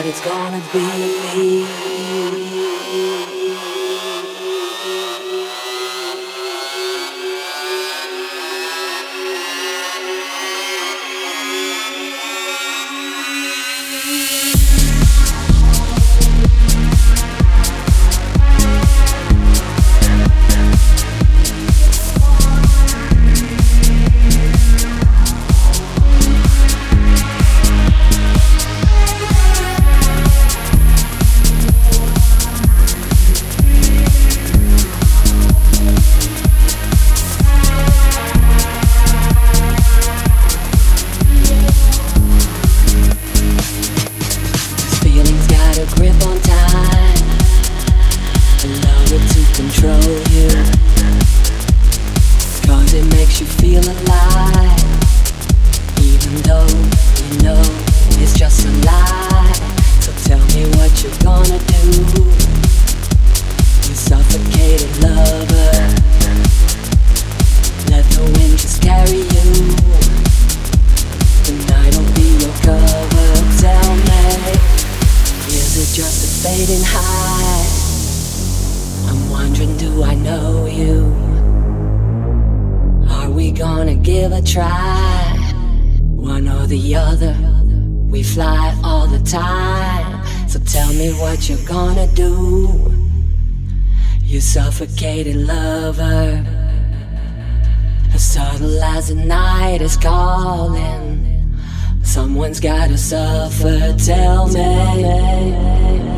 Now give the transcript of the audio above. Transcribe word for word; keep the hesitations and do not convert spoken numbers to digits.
it's gonna be. Grip on time, allow it to control you, 'cause it makes you feel alive, even though you know it's just a lie. So tell me what you're gonna do, you suffocated lover. Let the wind just carry you, and I don't be your cover. Tell me, is it just a fading high? I'm wondering, do I know you? Are we gonna give a try? One or the other, we fly all the time. So tell me what you're gonna do, you suffocated lover. As subtle as the night is calling, someone's gotta suffer, tell me.